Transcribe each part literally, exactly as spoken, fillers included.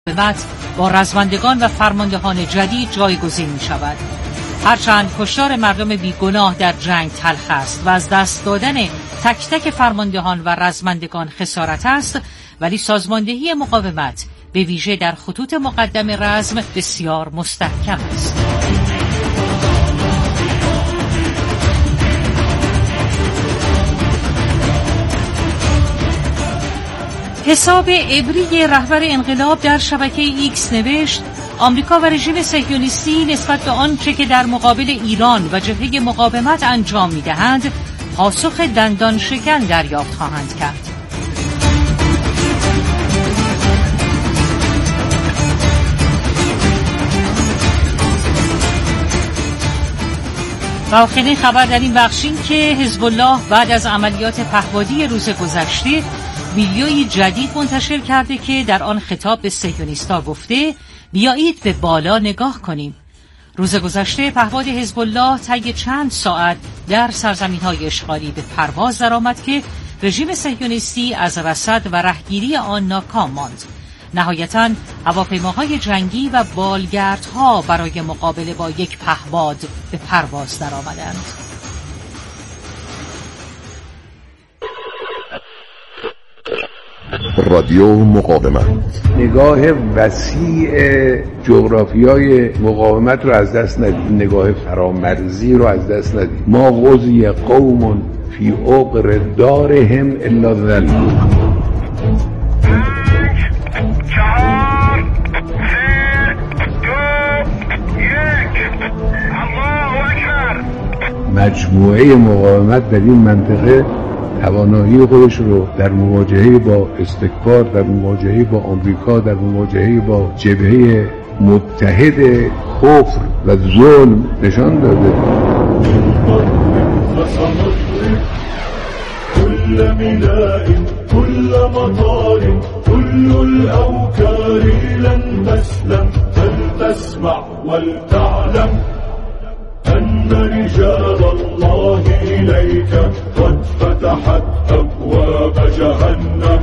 مقاومت با رزمندگان و فرماندهان جدید جایگزین می شود. هرچند کشتار مردم بیگناه در جنگ تلخ است و از دست دادن تک تک فرماندهان و رزمندگان خسارت است، ولی سازماندهی مقاومت به ویژه در خطوط مقدم رزم بسیار مستحکم است. حساب عبری رهبر انقلاب در شبکه ایکس نوشت: آمریکا و رژیم صهیونیستی نسبت به آنچه که در مقابل ایران و جبهه مقاومت انجام می‌دهند پاسخ دندان شکن دریافت خواهند کرد. و آخرین خبر در این بخش این که حزب الله بعد از عملیات پهپادی روز گذشته ویدیویی جدید منتشر کرده که در آن خطاب به صهیونیست‌ها گفته بیایید به بالا نگاه کنیم. روز گذشته پهپاد حزب الله طی چند ساعت در سرزمین‌های اشغالی به پرواز درآمد که رژیم صهیونیستی از رصد و رهگیری آن ناکام ماند. نهایتاً هواپیماهای جنگی و بالگردها برای مقابله با یک پهپاد به پرواز درآمدند. رادیو مقاومت، نگاه وسیع جغرافیای مقاومت رو از دست ندید، نگاه فرامرزی رو از دست ندید. ما غزی قوم فی عقر دارهم الا ذلوا. مجموعه مقاومت در این منطقه توانایی خودش رو در مواجهه با استکبار، در مواجهه با آمریکا، در مواجهه با جبهه متحد کفر و ظلم نشان داده. كل ملاء كل مطار كل الأوكار لن تسلم فلتسمع ولتعلم أن رجال الله إليك قد فتحت أبواب جهنم.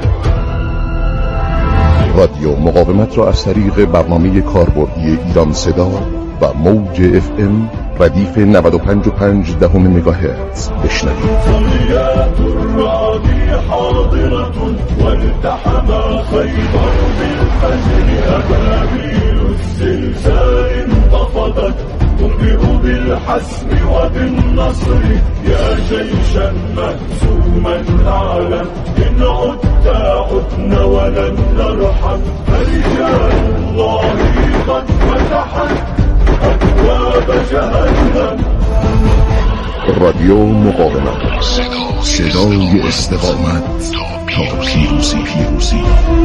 رادیو مقاومت را از طریق برنامه کاربردی ایران صدا و موج اف ام ردیف نود و پنج و پنج دهم مگاهرتز بشنوید. صليات الرعد حاضرة والتحم خيبر بالفجر أبابيل الزلزال انتفضت تنبئ بالحسم وبالنصر يا جيشا مهزوما أعلم إن عدت عدنا ولن نرحم فرجال الله قد فتحت أبواب جهنم. رادیو مقاومت، صدای استقامت تا پیروزی. پیروزی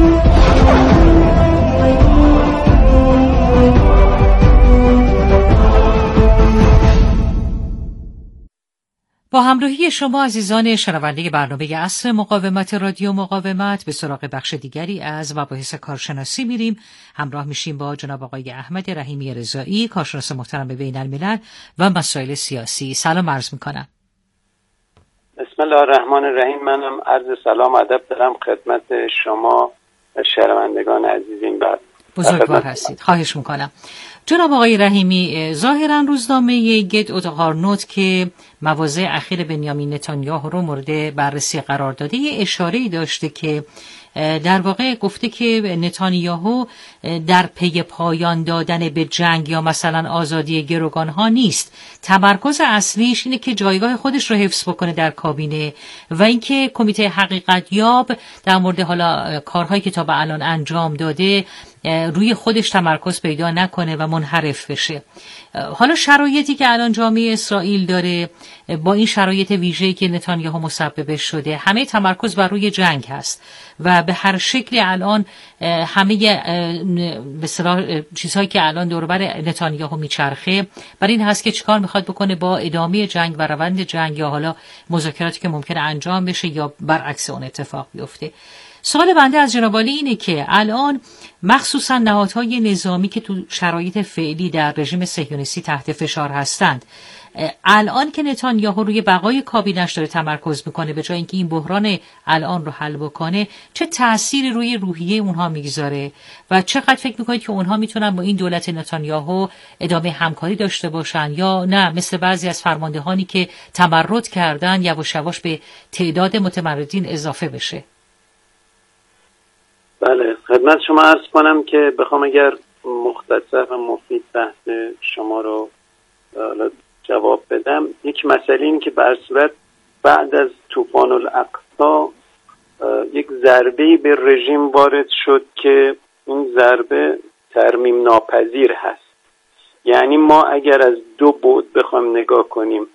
با همراهی شما عزیزان شنونده برنامه عصر مقاومت رادیو مقاومت به سراغ بخش دیگری از مباحث کارشناسی میریم. همراه میشیم با جناب آقای احمد رحیمی رضایی، کارشناس محترم بین الملل و مسائل سیاسی. سلام عرض میکنم. بسم الله الرحمن الرحیم. منم عرض سلام ادب دارم خدمت شما و شنوندگان عزیزین. بعد بزرگوار هستید. خواهش میکنم. جناب آقای رحیمی، ظاهرا روزنامه گت اوتاهارنوت که مواضع اخیر بنیامین نتانیاهو رو مورد بررسی قرار داده یه اشاره‌ای داشته که در واقع گفته که نتانیاهو در پی پایان دادن به جنگ یا مثلا آزادی گروگانها نیست. تمرکز اصلیش اینه که جایگاه خودش رو حفظ بکنه در کابینه و اینکه کمیته حقیقت یاب در مورد حالا کارهایی که تا به الان انجام داده روی خودش تمرکز پیدا نکنه و منحرف بشه. حالا شرایطی که الان جامعه اسرائیل داره با این شرایط ویژه‌ای که نتانیاهو مسببش شده، همه تمرکز بر روی جنگ هست و به هر شکلی الان همه به اصطلاح چیزهایی که الان دور و بر نتانیاهو میچرخه بر این هست که چیکار میخواد بکنه با ادامه جنگ و روند جنگ یا حالا مذاکراتی که ممکنه انجام بشه یا برعکس اون اتفاق بیفته. سوال بنده از جناب عالی اینه که الان مخصوصا نهادهای نظامی که تو شرایط فعلی در رژیم صهیونیستی تحت فشار هستند، الان که نتانیاهو روی بقای کابینش داره تمرکز میکنه به جای اینکه این بحران الان رو حل بکنه، چه تأثیری روی روحیه اونها میگذاره و چقدر فکر میکنید که اونها میتونن با این دولت نتانیاهو ادامه همکاری داشته باشن یا نه مثل بعضی از فرماندهانی که تمرد کردن یواش یواش به تعداد متمردین اضافه بشه؟ بله، خدمت شما عرض کنم که بخوام اگر مختصر و مفید بحث شما رو جواب بدم، یک مسئله این که بر صورت بعد از طوفان الاقصی یک ضربه به رژیم وارد شد که این ضربه ترمیم ناپذیر هست. یعنی ما اگر از دو بعد بخوایم نگاه کنیم،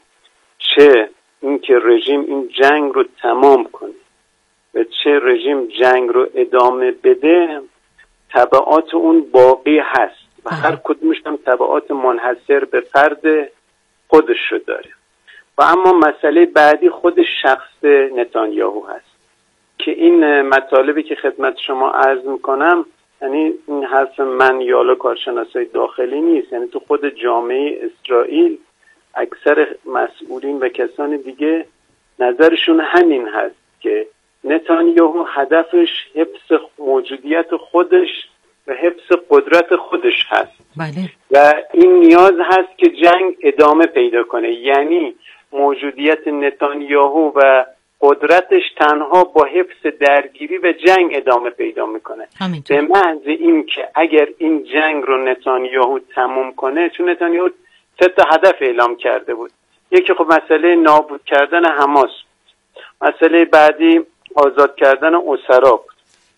چه اینکه رژیم این جنگ رو تمام کنه و چه رژیم جنگ رو ادامه بده، تبعات اون باقی هست و هر کدومش هم تبعات منحصر به فرد خودش رو داره. و اما مسئله بعدی خود شخص نتانیاهو هست که این مطالبی که خدمت شما عرض میکنم، یعنی این حرف من یا حالا کارشناسای داخلی نیست، یعنی تو خود جامعه اسرائیل اکثر مسئولین و کسان دیگه نظرشون همین هست که نتانیاهو هدفش حفظ موجودیت خودش و حفظ قدرت خودش هست. بله. و این نیاز هست که جنگ ادامه پیدا کنه. یعنی موجودیت نتانیاهو و قدرتش تنها با حفظ درگیری و جنگ ادامه پیدا میکنه. به محض این که اگر این جنگ رو نتانیاهو تموم کنه، چون نتانیاهو سه تا هدف اعلام کرده بود. یکی خب مسئله نابود کردن حماس، مسئله بعدی آزاد کردن اسرا بود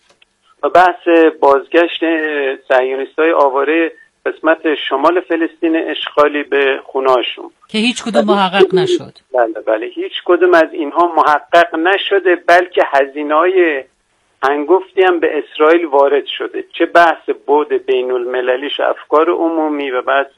و بحث بازگشت صهیونیست‌های آواره قسمت شمال فلسطین اشغالی به خونه‌هاشون که هیچ کدوم محقق نشد. بله بله هیچ کدوم از اینها محقق نشده، بلکه هزینه‌های هنگفتی هم به اسرائیل وارد شده، چه بحث بعد بین المللیش افکار عمومی و بحث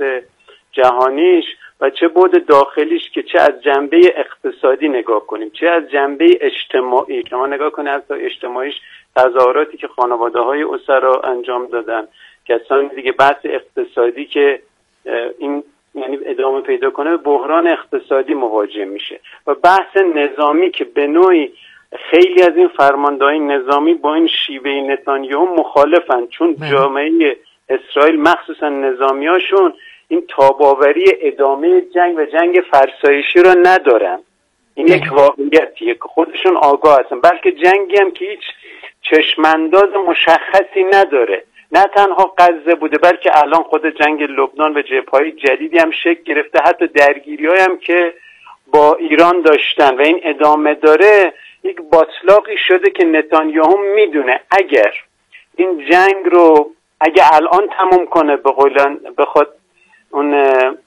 جهانیش و چه بعد داخلیش که چه از جنبه اقتصادی نگاه کنیم چه از جنبه اجتماعی. که ما نگاه کنیم حتی اجتماعیش تظاهراتی که خانواده‌های اسرا انجام دادن، کسان دیگه، بحث اقتصادی که این یعنی ادامه پیدا کنه بحران اقتصادی مواجه میشه و بحث نظامی که به نوعی خیلی از این فرماندههای نظامی با این شیوه نتانیاهو مخالفن، چون جامعه اسرائیل مخصوصا نظامیاشون این تاباوری ادامه جنگ و جنگ فرسایشی رو ندارن. این یک واقعیتیه که خودشون آگاه هستن، بلکه جنگی هم که هیچ چشمانداز مشخصی نداره. نه تنها غزه بوده، بلکه الان خود جنگ لبنان و جبهه‌های جدیدی هم شکل گرفته، حتی درگیری‌های هم که با ایران داشتن و این ادامه داره. یک باطلاقی شده که نتانیاهو میدونه اگر این جنگ رو اگه الان تموم کنه، به قولن بخواد اون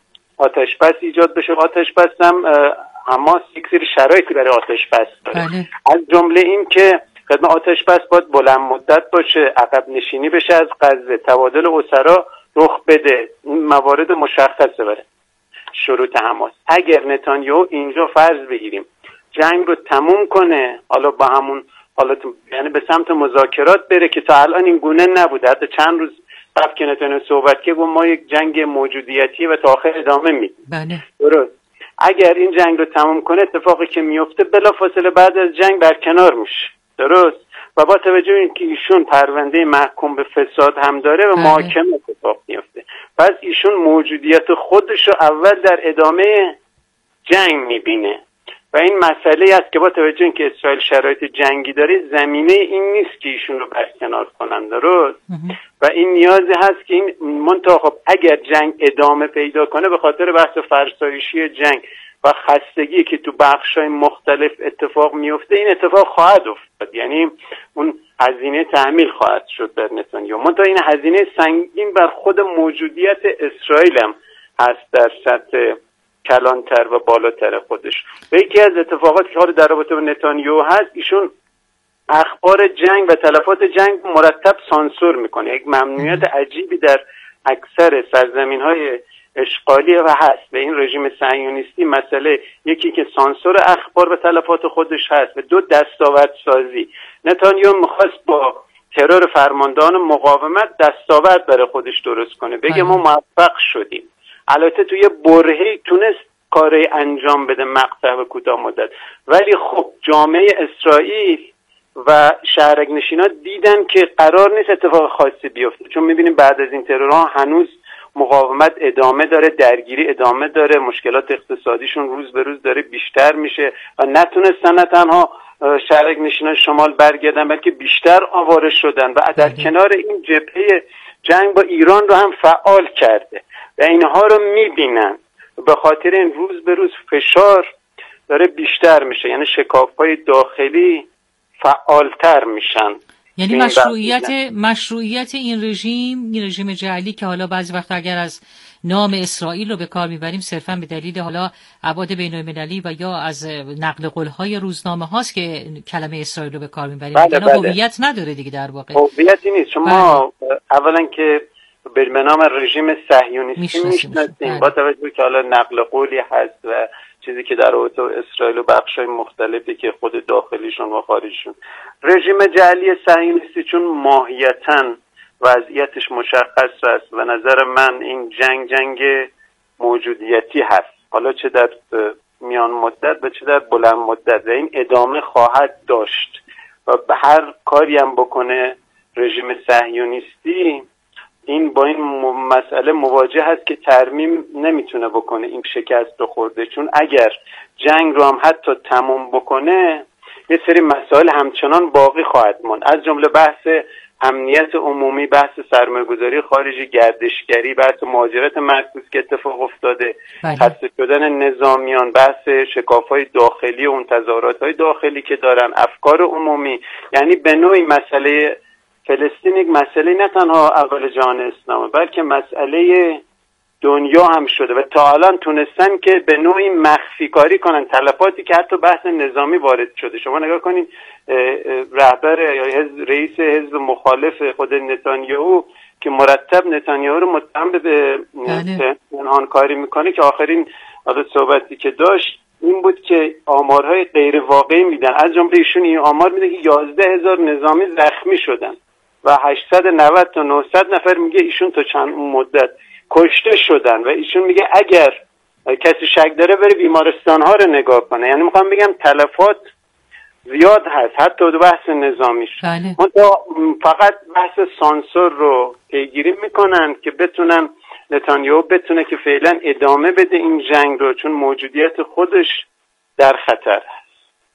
آتش بس ایجاد بشه، آتش بس هم حماس یک سری شرایطی برای آتش بس داره. بله. از جمله این که خدمت آتش بس باید بلند مدت باشه، عقب نشینی بشه از غزه، تبادل اسرا رخ بده، این موارد مشخصه برای شروط حماس. اگر نتانیاهو اینجا فرض بگیریم جنگ رو تموم کنه، حالا با همون حالا یعنی به سمت مذاکرات بره که تا الان این گونه نبوده، حتی چند روز قبل که نتانیاهو صحبت که گفت ما یک جنگ موجودیتی و تا آخر ادامه میدیم. بله. درست. اگر این جنگ رو تموم کنه، اتفاقی که میفته بلافاصله بعد از جنگ برکنار میشه. درست. و با توجه به اینکه ایشون پرونده محکوم به فساد هم داره و محاکمه اتفاق میفته، پس ایشون موجودیت خودش رو اول در ادامه جنگ میبینه و این مسئله است که با توجه اینکه اسرائیل شرایط جنگی داره، زمینه این نیست که ایشون رو برکنار کنن. درست. و این نیازی هست که این منتها خب اگر جنگ ادامه پیدا کنه، به خاطر بحث فرسایشی جنگ و خستگی که تو بخش‌های مختلف اتفاق میفته، این اتفاق خواهد افتاد، یعنی اون هزینه تحمیل خواهد شد بر نتانیاهو. منتها این هزینه سنگین بر خود موجودیت اسرائیل هم هست در سطح کلانتر و بالاتر خودش. و یکی از اتفاقاتی که حالا در رابطه با نتانیاهو هست، ایشون اخبار جنگ و تلفات جنگ مرتب سانسور میکنه. یک ممنوعیت عجیبی در اکثر سرزمین‌های اشغالی و هست و این رژیم صهیونیستی مسئله یکی که سانسور اخبار و تلفات خودش هست و دو دستاوردسازی. نتانیاهو میخواست با ترور فرماندهان مقاومت دستاورد برای خودش درست کنه، بگه ما موفق شدیم. البته توی برهه‌ای تونست کاری انجام بده مقطع و کوتاه مدت، ولی خب جامعه اسرائیل و شهرک نشینان دیدن که قرار نیست اتفاق خاصی بیفته، چون میبینیم بعد از این ترورها هنوز مقاومت ادامه داره، درگیری ادامه داره، مشکلات اقتصادیشون روز به روز داره بیشتر میشه و نتونستن نه تنها شهرک نشینان شمال برگردن بلکه بیشتر آواره شدن و در کنار این جبهه جنگ با ایران رو هم فعال کرده و اینها رو میبینن. به خاطر این روز به روز فشار داره بیشتر میشه، یعنی شکاف‌های داخلی فعالتر میشن. یعنی مشروعیت مشروعیت این رژیم، این رژیم جعلی که حالا بعضی وقت اگر از نام اسرائیل رو به کار میبریم صرفا به دلیل حالا ابعاد بین‌المللی و یا از نقل قول‌های روزنامه هاست که کلمه اسرائیل رو به کار میبریم، بله بله. هویت نداره دیگه در واقع. هویتی نیست. شما اولا که به نام رژیم صهیونیستی میشناسیم با توجه که حالا نقل قولی هست و چیزی که در رابطه اسرائیل و بخشای مختلفی که خود داخلیشون و خارجشون. رژیم جعلی صهیونیستی چون ماهیتاً وضعیتش مشخص است و نظر من این جنگ جنگ موجودیتی هست، حالا چه در میان مدت و چه در بلند مدت، و این ادامه خواهد داشت و به هر کاری هم بکنه رژیم صهیونیستی این با این مسئله مواجه هست که ترمیم نمیتونه بکنه، این شکست رو خورده. چون اگر جنگ رو هم حتی تموم بکنه یه سری مسائل همچنان باقی خواهد ماند، از جمله بحث امنیت عمومی، بحث سرمایه‌گذاری خارجی، گردشگری، بحث مهاجرت معکوس که اتفاق افتاده، خسته شدن نظامیان، بحث شکاف‌های داخلی و اون تظاهرات‌های داخلی که دارن، افکار عمومی. یعنی به نوعی مسئله فلسطین یک مسئله نه تنها اول جهان اسلامه بلکه مسئله دنیا هم شده و تا الان تونستن که به نوعی مخفی کاری کنن تلفاتی که حتی بحث نظامی وارد شده. شما نگاه کنین رهبر یا رئیس حزب مخالف خود نتانیاهو که مرتب نتانیاهو رو متهم به پنهان کاری میکنه که آخرین حالا صحبتی که داشت این بود که آمارهای غیر واقعی میدن، از جمله ایشون این آمار میده که یازده هزار نظامی زخمی شدن و هشتصد و نود تا نهصد نفر میگه ایشون تا چند مدت کشته شدن و ایشون میگه اگر کسی شک داره بره بیمارستان ها رو نگاه کنه. یعنی میخوام بگم تلفات زیاد هست حتی دو بحث نظامیش. بله. فقط بحث سانسور رو پیگیری میکنن که بتونن نتانیاهو بتونه که فعلا ادامه بده این جنگ رو، چون موجودیت خودش در خطر هست.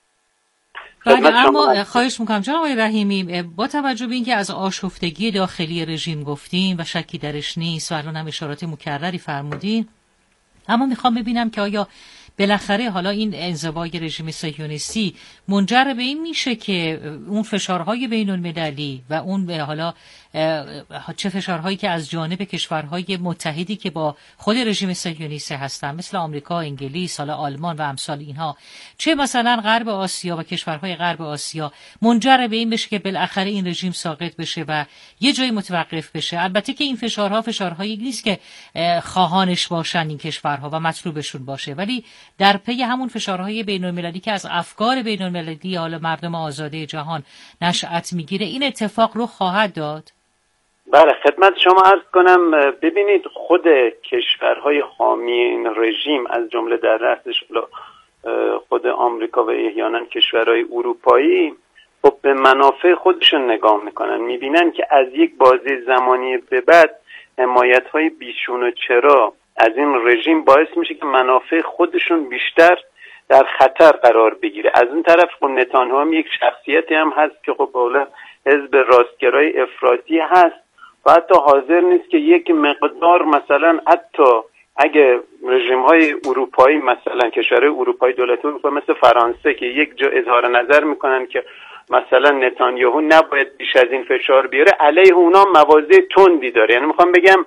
بله، اما خواهش میکنم جناب آقای رحیمی، با توجه به اینکه از آشفتگی داخلی رژیم گفتیم و شکی درش نیست و الان هم اشارات مکرری فرمودین، اما میخوام ببینم که آیا بالاخره حالا این انزوای رژیم صهیونیستی منجر به این میشه که اون فشارهای بین المللی و اون حالا چه فشارهایی که از جانب کشورهای متحدی که با خود رژیم صهیونیستی هستن مثل آمریکا، انگلیس، حالا آلمان و امثال اینها، چه مثلا غرب آسیا و کشورهای غرب آسیا منجر به این بشه که بالاخره این رژیم ساقط بشه و یه جایی متوقف بشه. البته که این فشارها فشارهایی نیست که خواهانش باشن این کشورها و مطلوبشون باشه، ولی در پی همون فشارهای بین المللی که از افکار بین المللی حالا مردم آزاده جهان نشأت میگیره این اتفاق رو خواهد داد. بله، خدمت شما عرض کنم، ببینید خود کشورهای حامی این رژیم از جمله در رأسش خود آمریکا و احیانا کشورهای اروپایی خب به منافع خودشون نگاه میکنن، میبینن که از یک بازه زمانی به بعد حمایت‌های بیشون و چرا از این رژیم باعث میشه که منافع خودشون بیشتر در خطر قرار بگیره. از اون طرف خب نتانیاهو هم یک شخصیتی هم هست که خب بالا حزب راستگرای افراطی هست و حتی حاضر نیست که یک مقدار مثلا حتی اگه رژیم‌های اروپایی مثلا کشورهای اروپایی دولت اروپایی مثل فرانسه که یک جا اظهار نظر میکنن که مثلا نتانیاهو نباید بیش از این فشار بیاره، علیه اونا مواضع تندی داره. یعنی میخوام بگم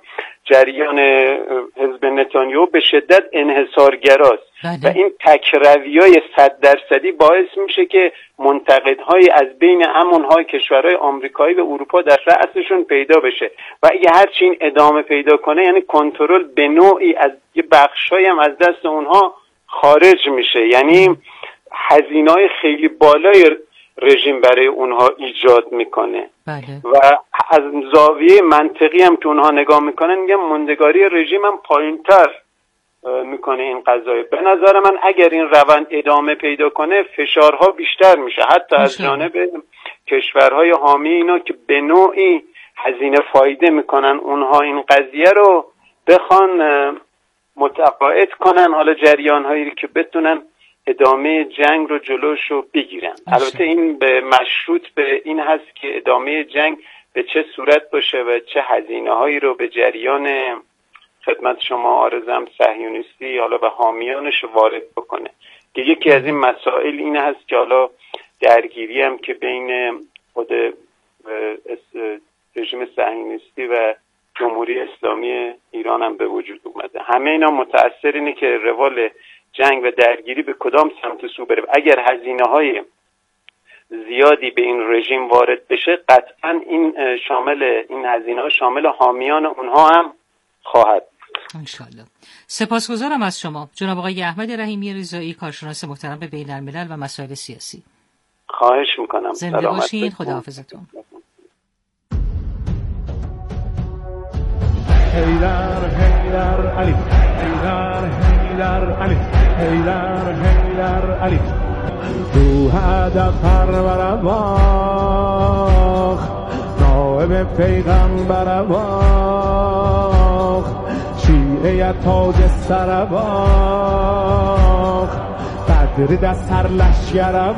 جریان حزب نتانیاهو به شدت انحصارگراست و این تکرویای صد درصدی باعث میشه که منتقدهای از بین همونهای کشورهای آمریکایی و اروپا در رأسشون پیدا بشه و اگه هرچی این ادامه پیدا کنه یعنی کنترل به نوعی از یه بخشایی هم از دست اونها خارج میشه، یعنی هزینه‌های خیلی بالای رژیم برای اونها ایجاد میکنه. بله. و از زاویه منطقی هم که اونها نگاه میکنن میگن موندگاری رژیم هم پایین‌تر میکنه این قضایه. به نظر من اگر این روند ادامه پیدا کنه فشارها بیشتر میشه حتی از جانب کشورهای حامی اینا که به نوعی هزینه فایده میکنن، اونها این قضیه رو بخوان متقاعد کنن حالا جریانهایی که بتونن ادامه جنگ رو جلوشو بگیرن. البته این به مشروط به این هست که ادامه جنگ به چه صورت باشه و چه هزینه‌هایی رو به جریان خدمت شما عارضم صهیونیستی حالا و حامیانش وارد بکنه. که یکی از این مسائل این هست که حالا درگیری هم که بین خود رژیم صهیونیستی و جمهوری اسلامی ایران هم به وجود اومده. همه اینا متأثر اینه که روال جنگ و درگیری به کدام سمت سو بره. اگر هزینه‌های زیادی به این رژیم وارد بشه قطعاً این شامل این هزینه‌ها شامل حامیان اونها هم خواهد. انشالله. سپاسگزارم از شما جناب آقای احمد رحیمی رضایی، کارشناس محترم به بین الملل و مسائل سیاسی. خواهش میکنم. زنده باشین. خداحافظتون. حیدر حیدر علی حیدر حیدر علی حیدر حیدر علی تو هدف پرور باخ نائب پیغمبر باخ شیعه تاج سر باخ بدر در سر لشگر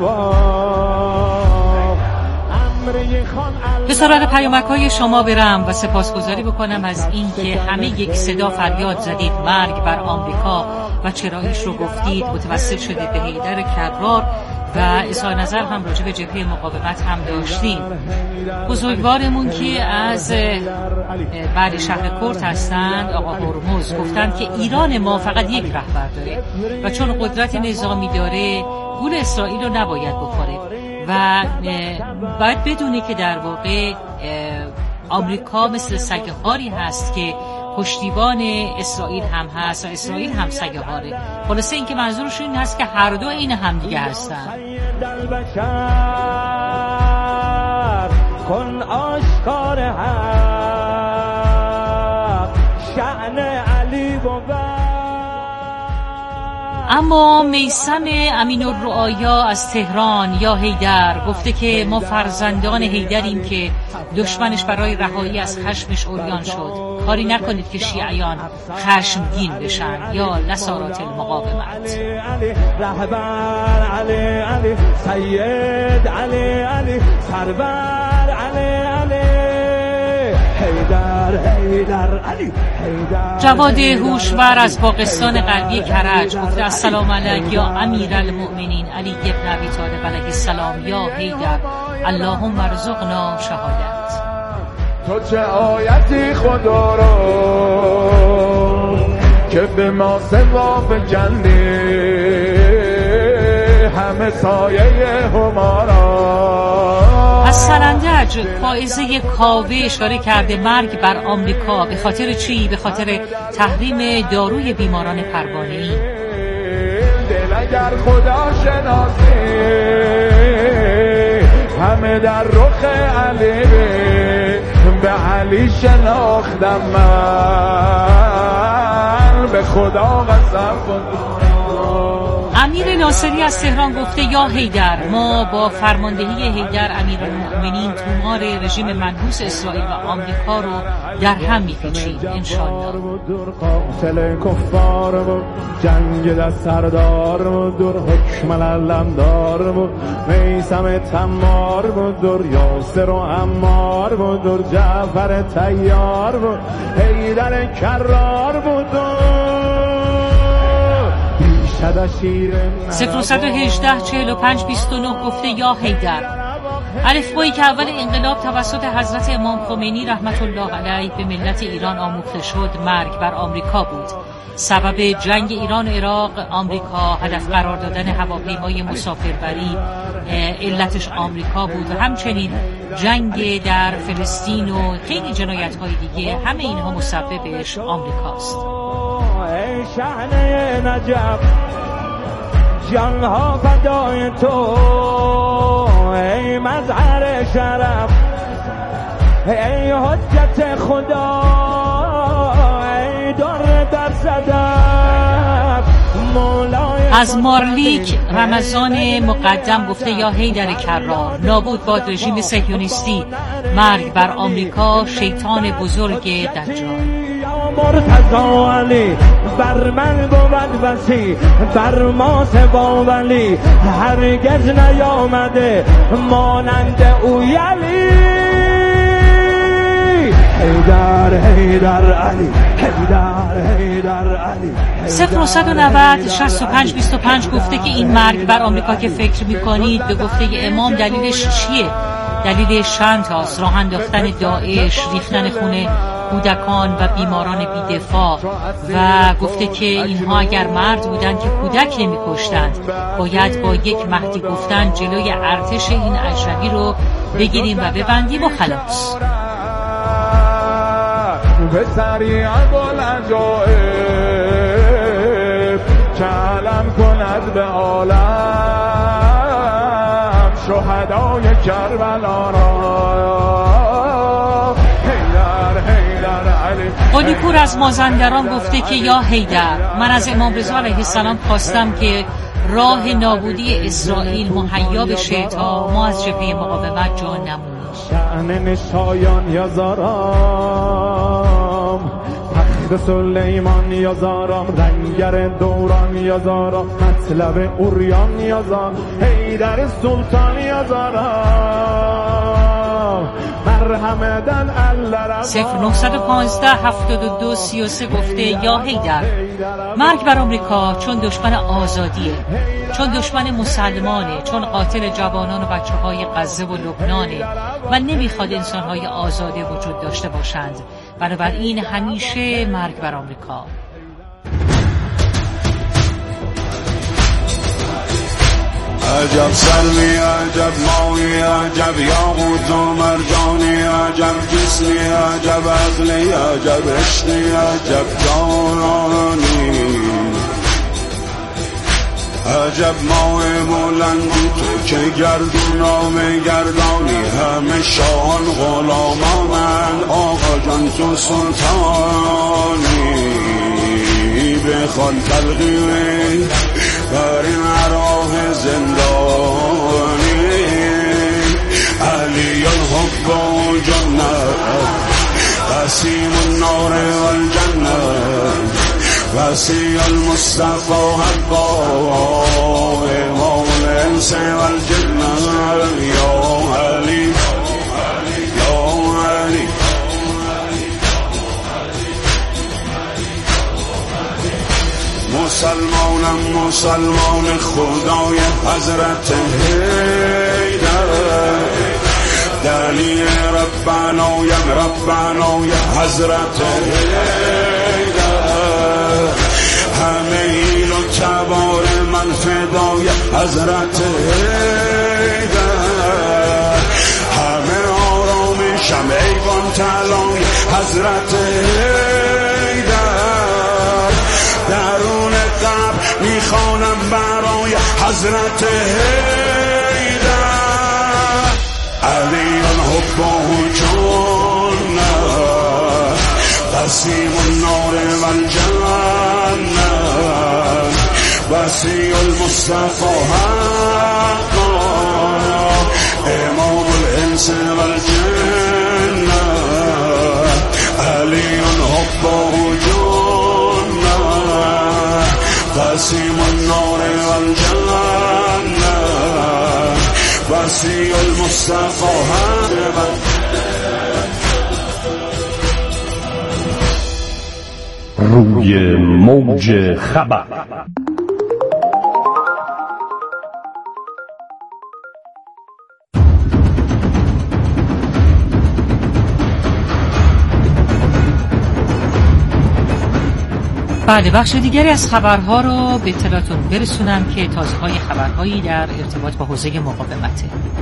باخ. به سراغ پیامک‌های شما برم و سپاسگزاری بکنم از این که همه یک صدا فریاد زدید مرگ بر آمریکا و چراییش رو گفتید، متوسل شدید به حیدر کرار و اظهار نظر هم راجع به جبهه مقاومت هم داشتیم. بزرگوارمون که از بعد شهر کرد هستند آقا هرمز گفتند که ایران ما فقط یک رهبر داره و چون قدرت نظامی داره گول اسرائیل رو نباید بخوره و باید بدونی که در واقع آمریکا مثل سگهاری هست که پشتیبان اسرائیل هم هست و اسرائیل هم سگهاره. خلاصه این که منظورشون این هست که هر دو این هم دیگه هستن. کن آشکار حق شأن علی بود. اما میثم امین‌الرعایا از تهران یا حیدر گفته که ما فرزندان حیدریم که دشمنش برای رهایی از خشمش عریان شد. کاری نکنید که شیعیان خشمگین بشن یا نصارات المقاومت. رهبر علی علی سید علی علی سرور علی علی حیدر حیدر علی حیدر. جواد هوشور از باغستان غربی کرج گفته السلام علیک یا امیرالمؤمنین علی ابن ابی طالب علیه السلام یا حیدر اللهم ارزقنا شهادت. تو چه آیتی خدا رو که به ما سوا فکندی همه سایه همارا. از سرندج فائزه کاوه اشاره کرده مرگ بر آمریکا به خاطر چی؟ به خاطر تحریم داروی بیماران پروانه‌ای. دل اگر خدا شناسی همه در رخ علی به علی شناختم من به خدا قسم خدا. امیر ناصری از تهران گفته یا حیدر ما با فرماندهی حیدر امیرالمؤمنین تومار رژیم منحوس اسرائیل و آمریکا رو در هم می‌پیچیم انشالله. قاتل کفار و جنگ دست سردار و در حکم علمدار و میثم تمار و در یاسر و عمار و در جعفر طیار و حیدر کرار و صفر صد و هجده چهل و پنج بیست و نه گفته یا حیدر الفبایی که اول انقلاب توسط حضرت امام خمینی رحمت الله علیه به ملت ایران آموخته شد مرگ بر آمریکا بود. سبب جنگ ایران و عراق آمریکا، هدف قرار دادن هواپیمای مسافربری علتش آمریکا بود و همچنین جنگ در فلسطین و خیلی جنایت‌های دیگه، همه اینها مسببش آمریکاست. ای شهنه نجف جانها فدای تو، ای مظهر شرف، ای حجت خدا، ای در در صدف مولای. از مارلیک رمضان مقدم گفته یا حیدر کرار، نابود باد رژیم صهیونیستی، مرگ بر آمریکا، شیطان بزرگ دجال. مرتضی علی بر من بود وسی، بر ما سوا ولی هرگز نیامده مانند او یلی. حیدر حیدر علی حیدر حیدر علی. صفر نهصد و نود شصت و پنج بیست و پنج گفته که این مرگ بر آمریکا که فکر میکنید به گفته امام دلیلش چیه؟ دلیلش چند تاست: راه انداختن داعش، ریختن خون کودکان و بیماران بی‌دفاع، و گفته که اینها اگر مرد بودند که کودک نمی کشتند، باید با یک مهدی گفتن جلوی ارتش این اجنبی رو بگیریم و ببندیم و خلاص. به سریع بلندائب کلم کند به عالم شهدای کربلا را. قلی پور از مازندران گفته که یا حیدر، من از امام رضا علیه السلام خواستم که راه نابودی اسرائیل مهیا بشه تا ما از جبهه مقاومت جا نمونیم. شأن نشایان یزارم، تخت سلیمان یزارم، رنگر دوران یزارم، مطلب اوریان یزارم، حیدر سلطان یزارم، مرحمدن الله. صفر نهصد و پانزده هفتاد و دو سی و سه گفته یا حیدر، مرگ بر آمریکا چون دشمن آزادیه، چون دشمن مسلمانه، چون قاتل جوانان و بچه های غزه و لبنانه و نمیخواد انسان های آزاده وجود داشته باشند. بنابراین همیشه مرگ بر آمریکا. عجب سلمی، عجب ماهی، عجب یاقوت و مرجانی، عجب جسمی، عجب عقلی، عجب عشقی، عجب جانانی، عجب ماه بلندی تو که گردونام گردانی، همه شاهان غلامانند آقا جان تو سلطانی. بخوان تلقیه بر این راه زندانی، علی الحب و جنت، وسیم النار و الجنت، وسیع المصطفى حقا، امام الانس و الجنت. یا علی یا علی مسلمانم مسلمان خدای حضرت حیدر، دلیل ربنایم ربنای حضرت حیدر، همه ایل و تبار من فدای حضرت حیدر، همه آرامشم ایوان طلای حضرت حیدر، درون قبر میخوانم برای حضرت حیدر. علی الحب و جنت، وسیم النار و الجنت، وسیع المصطفى حقا، امام الانس و الجنت، علی الحب و جنت، وسیم النار و الجنت، وسیع المصطفى حقا. روی موج خبر. بله، بخش دیگری از خبرها رو به اطلاعتون برسونم که تازه‌های خبرهایی در ارتباط با حوزه مقاومته.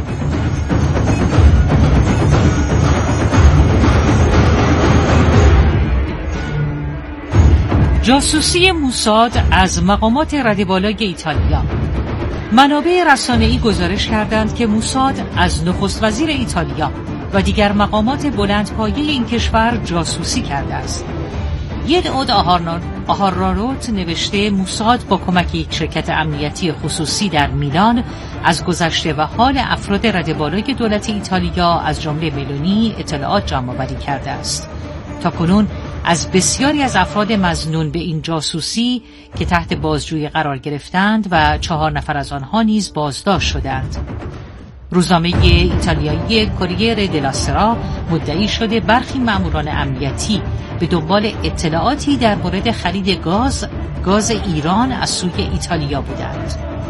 جاسوسی موساد از مقامات رده بالای ایتالیا. منابع رسانه‌ای گزارش کردند که موساد از نخست وزیر ایتالیا و دیگر مقامات بلندپایه این کشور جاسوسی کرده است. یدعود آهاراروت نوشته موساد با کمک یک شرکت امنیتی خصوصی در میلان از گذشته و حال افراد رده بالای دولت ایتالیا از جمله ملونی اطلاعات جمع‌آوری کرده است. تاکنون از بسیاری از افراد مظنون به این جاسوسی که تحت بازجویی قرار گرفتند و چهار نفر از آنها نیز بازداشت شدند. روزنامه ایتالیایی کوریره دلا سرا مدعی شده برخی ماموران امنیتی به دنبال اطلاعاتی در مورد خرید گاز گاز ایران از سوی ایتالیا بودند.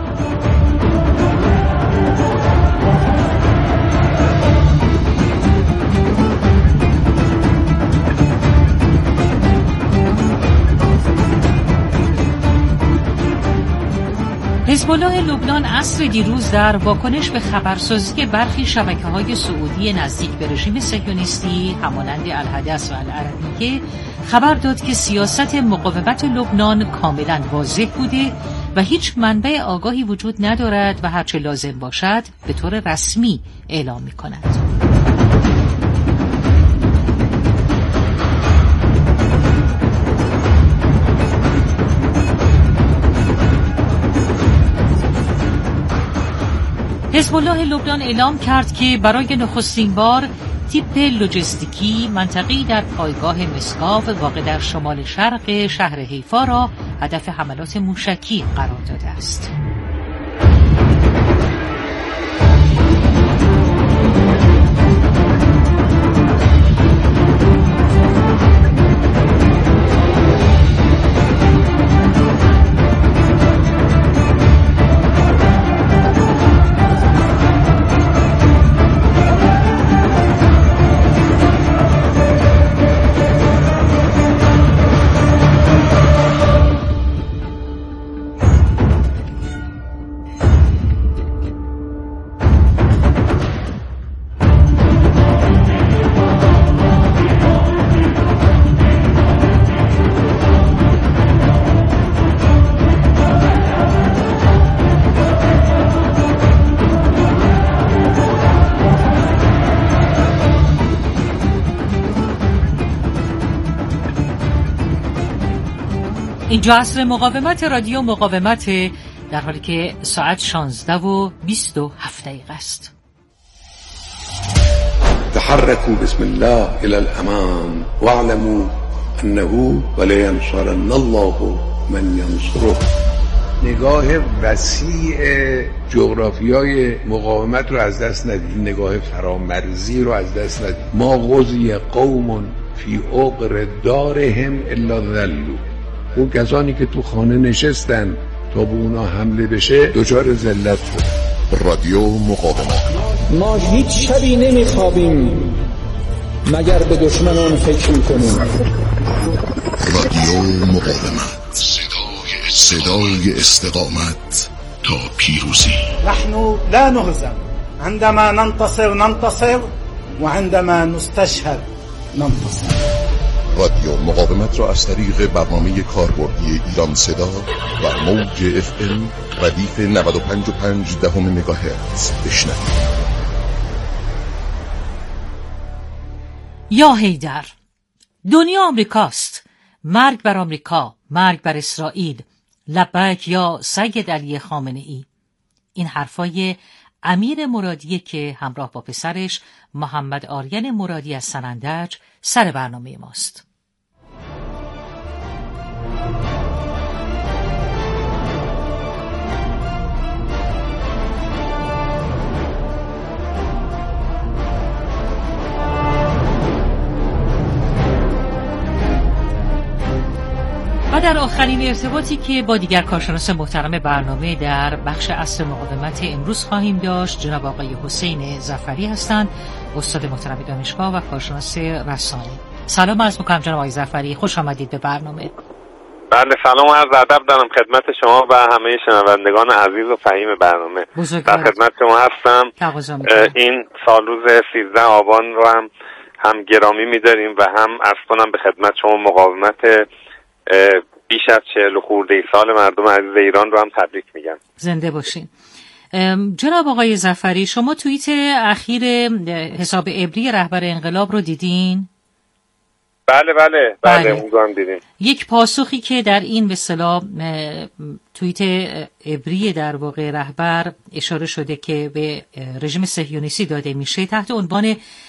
حزب الله لبنان عصر دیروز در واکنش به خبرسازی برخی شبکه‌های سعودی نزدیک به رژیم صهیونیستی همانند الحدث و العربیه خبر داد که سیاست مقاومت لبنان کاملا واضح بوده و هیچ منبع آگاهی وجود ندارد و هرچه لازم باشد به طور رسمی اعلام می‌کند. حزب الله لبنان اعلام کرد که برای نخستین بار تیپ لوجستیکی منطقه‌ای در پایگاه مسکاو واقع در شمال شرق شهر حیفا را هدف حملات موشکی قرار داده است. اینجا عصر مقاومت، رادیو مقاومت، در حالی که ساعت شانزده و بیست و هفت دقیقه است. تحركوا بسم الله الى الامام واعلموا انه ولينصرن الله من ينصره. نگاه وسیع جغرافیای مقاومت رو از دست ندید، نگاه فرامرزی رو از دست ندید. ما غزی قوم فی عقر دارهم الا ذلوا. اون کسانی که تو خانه نشستن تا به اونا حمله بشه دچار ذلت شد. رادیو مقاومت. ما هیچ شبی نمیخوابیم مگر به دشمنان فکر میکنیم. رادیو مقاومت، صدای, صدای استقامت تا پیروزی. نحن لا نهزم عندما ننتصر ننتصر وعندما نستشهد ننتصر. رادیو مقاومت را از طریق برنامه کاربردی ایران صدا و موج اف ام ردیف نود و پنج و پنج دهم مگاهرتز بشنوید. یا حیدر، دنیا آمریکاست، مرگ بر آمریکا، مرگ بر اسرائیل، لبیک یا سید علی خامنه ای. این حرفای امیر مرادی که همراه با پسرش محمد آریان مرادی از سنندج سر برنامه ماست. و در آخرین ارتباطی که با دیگر کارشناس محترم برنامه در بخش عصر مقاومت امروز خواهیم داشت، جناب آقای حسین ظفری هستند، استاد محترم دانشگاه و کارشناس رسانه. سلام عرض می‌کنم جناب آقای ظفری، خوش آمدید به برنامه. بله سلام و عرض ادب دارم خدمت شما و همه شنوندگان عزیز و فهیم برنامه. در خدمت شما هستم. این سال روز سیزده آبان رو هم هم گرامی می‌داریم و هم عرض کنم به خدمت شما مقاومت بیش از چهل خورده سال مردم عزیز ایران رو هم تبریک میگم. زنده باشین. جناب آقای ظفری، شما توییت اخیر حساب عبری رهبر انقلاب رو دیدین؟ بله بله بله اون رو هم دیدیم. یک پاسخی که در این به اصطلاح توییت عبری در واقع رهبر اشاره شده که به رژیم صهیونیستی داده میشه تحت عنوان